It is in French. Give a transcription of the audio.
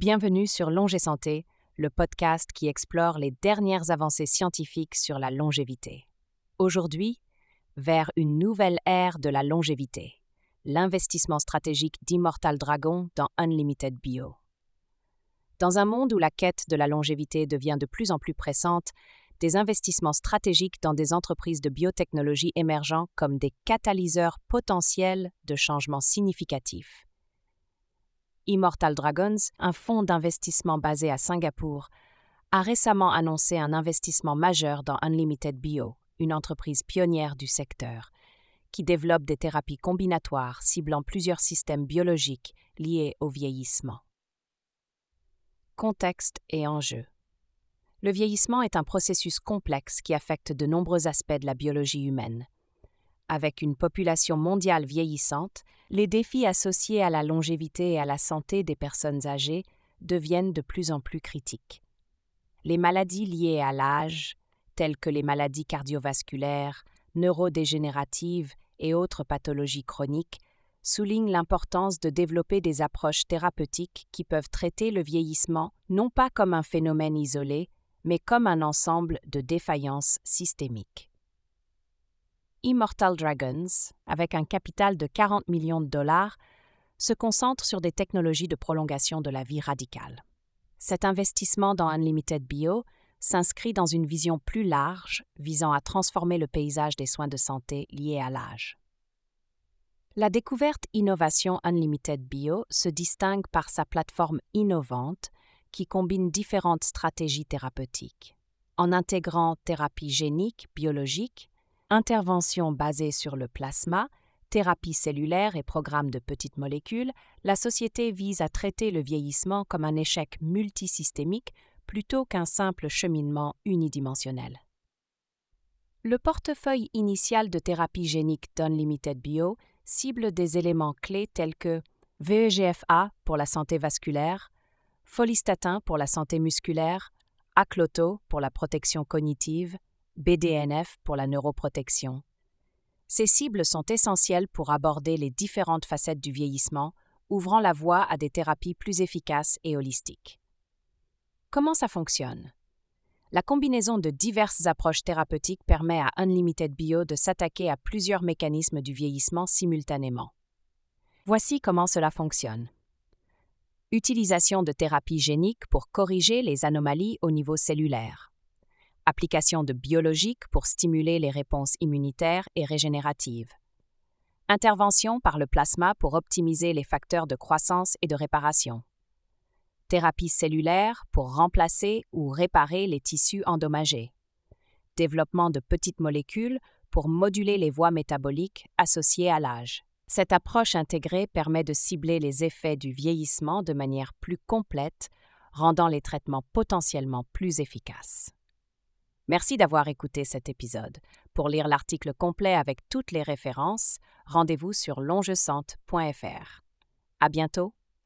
Bienvenue sur Longe et Santé, le podcast qui explore les dernières avancées scientifiques sur la longévité. Aujourd'hui, vers une nouvelle ère de la longévité, l'investissement stratégique d'Immortal Dragon dans Unlimited Bio. Dans un monde où la quête de la longévité devient de plus en plus pressante, des investissements stratégiques dans des entreprises de biotechnologie émergent comme des catalyseurs potentiels de changements significatifs. Immortal Dragons, un fonds d'investissement basé à Singapour, a récemment annoncé un investissement majeur dans Unlimited Bio, une entreprise pionnière du secteur, qui développe des thérapies combinatoires ciblant plusieurs systèmes biologiques liés au vieillissement. Contexte et enjeux. Le vieillissement est un processus complexe qui affecte de nombreux aspects de la biologie humaine. Avec une population mondiale vieillissante, les défis associés à la longévité et à la santé des personnes âgées deviennent de plus en plus critiques. Les maladies liées à l'âge, telles que les maladies cardiovasculaires, neurodégénératives et autres pathologies chroniques, soulignent l'importance de développer des approches thérapeutiques qui peuvent traiter le vieillissement non pas comme un phénomène isolé, mais comme un ensemble de défaillances systémiques. Immortal Dragons, avec un capital de 40 millions de dollars, se concentre sur des technologies de prolongation de la vie radicale. Cet investissement dans Unlimited Bio s'inscrit dans une vision plus large visant à transformer le paysage des soins de santé liés à l'âge. La découverte Innovation Unlimited Bio se distingue par sa plateforme innovante qui combine différentes stratégies thérapeutiques. En intégrant thérapie génique, biologique, interventions basées sur le plasma, thérapie cellulaire et programmes de petites molécules, la société vise à traiter le vieillissement comme un échec multisystémique plutôt qu'un simple cheminement unidimensionnel. Le portefeuille initial de thérapie génique d'Unlimited Bio cible des éléments clés tels que VEGF-A pour la santé vasculaire, folistatin pour la santé musculaire, Acloto pour la protection cognitive, BDNF pour la neuroprotection. Ces cibles sont essentielles pour aborder les différentes facettes du vieillissement, ouvrant la voie à des thérapies plus efficaces et holistiques. Comment ça fonctionne? La combinaison de diverses approches thérapeutiques permet à Unlimited Bio de s'attaquer à plusieurs mécanismes du vieillissement simultanément. Voici comment cela fonctionne. Utilisation de thérapie génique pour corriger les anomalies au niveau cellulaire. Application de biologique pour stimuler les réponses immunitaires et régénératives. Intervention par le plasma pour optimiser les facteurs de croissance et de réparation. Thérapie cellulaire pour remplacer ou réparer les tissus endommagés. Développement de petites molécules pour moduler les voies métaboliques associées à l'âge. Cette approche intégrée permet de cibler les effets du vieillissement de manière plus complète, rendant les traitements potentiellement plus efficaces. Merci d'avoir écouté cet épisode. Pour lire l'article complet avec toutes les références, rendez-vous sur longesante.fr. À bientôt!